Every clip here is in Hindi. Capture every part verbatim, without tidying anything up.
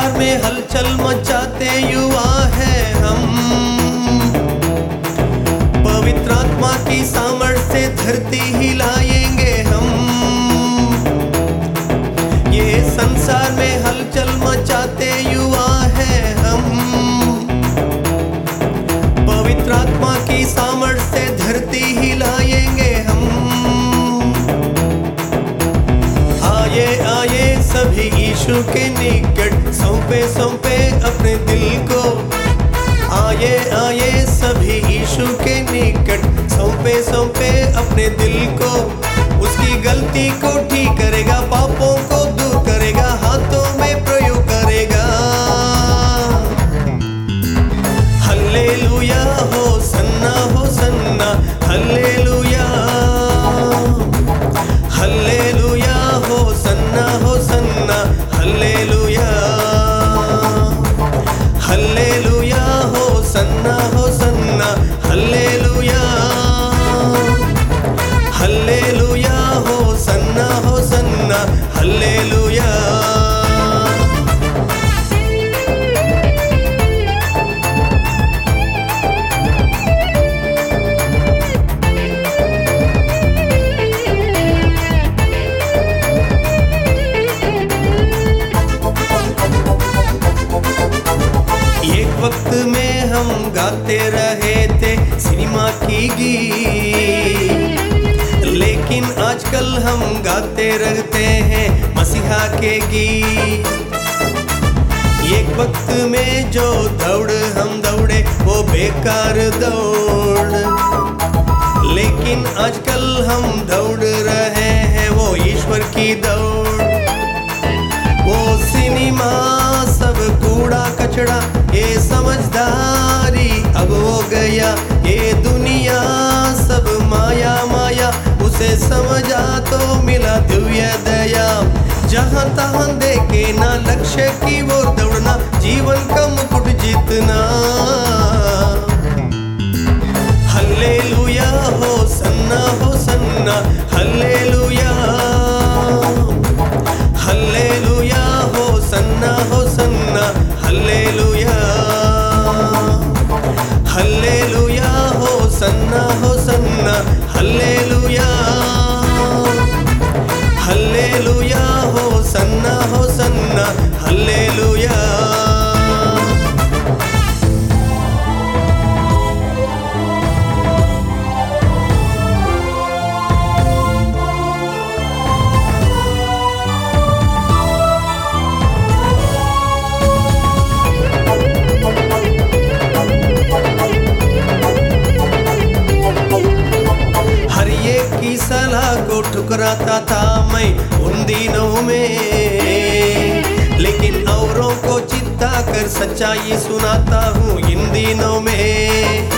संसार में हलचल मचाते युवा है हम। पवित्र आत्मा की सामर्थ से धरती हिलाएंगे हम। ये संसार में हलचल मचाते युवा है हम। पवित्र आत्मा की सामर्थ से धरती हिलाएंगे हम। आए आए सभी यीशु के निकट, सौंपे सौंपे अपने दिल को। आए आए सभी यीशु के निकट, सौंपे सौंपे अपने दिल को। उसकी गलती को ठीक करेगा, पापों को दूर करेगा, हाथों में प्रयोग करेगा। Hallelujah hosanna hosanna, hallelujah hallelujah hosanna hosanna, hallelujah hallelujah hosanna hosanna, hallelujah hallelujah hosanna hosanna, hallelujah. वक्त में हम गाते रहे थे सिनेमा की गीत, लेकिन आजकल हम गाते रहते हैं मसीहा के गीत। एक वक्त में जो दौड़ हम दौड़े वो बेकार दौड़, लेकिन आजकल हम दौड़ रहे हैं वो ईश्वर की दौड़। वो सिनेमा सब कूड़ा कचड़ा, ये समझदारी अब हो गया। ये दुनिया सब माया माया, उसे समझा तो मिला दिव्य दया। जहाँ तहाँ देखे ना लक्ष्य की ओर दौड़ना, जीवन का मुकुट जीतना। Hallelujah hosanna hosanna, hallelujah hallelujah hosanna hosanna, hallelujah hallelujah hosanna hosanna, hallelujah hallelujah hosanna hosanna, hallelujah. सलाह को ठुकराता था मैं उन दिनों में, लेकिन औरों को चित्ता कर सच्चाई सुनाता हूँ इन दिनों में।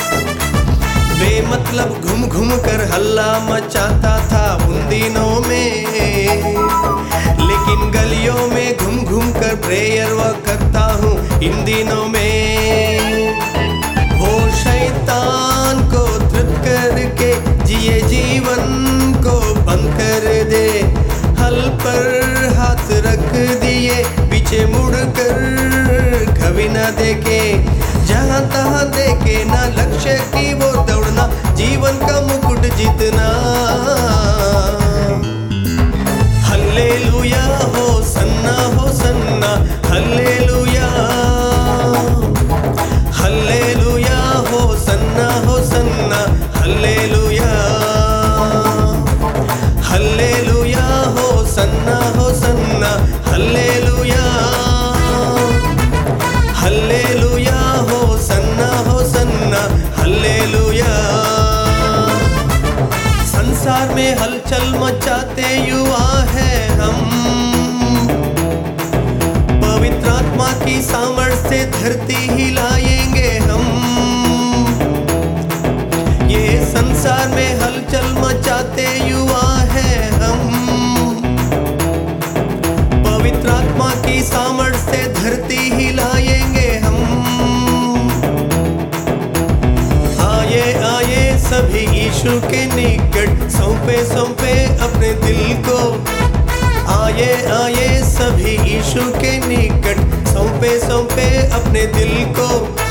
बेमतलब घूम घूम कर हल्ला मचाता था उन दिनों में, लेकिन गलियों में घूम घूम कर प्रेयर व करता हूँ इन दिनों में। वो शैतान को तृप्त करके जिए जीवन को बंद कर दे। हल पर हाथ रख दिए, पीछे मुड़ कर कभी न देखे। जहाँ तहाँ देखे ना लक्ष्य की वो दौड़ना, जीवन का मुकुट जीतना। Hallelujah hosanna hosanna, hallelujah hallelujah hosanna hosanna, hallelujah hallelujah hosanna hosanna, hallelujah hallelujah hosanna hosanna, hallelujah. संसार में हलचल मचाते युवा है हम। पवित्र आत्मा की सामर्थ से धरती हिलाएंगे हम। ये संसार में हलचल मचाते युवा है हम। पवित्र आत्मा की सामर्थ से धरती हिलाएंगे हम। आए आए सभी यीशु के निकट, सौंपे सौंपे अपने दिल को। आए आए सभी यीशु के निकट, अपने दिल को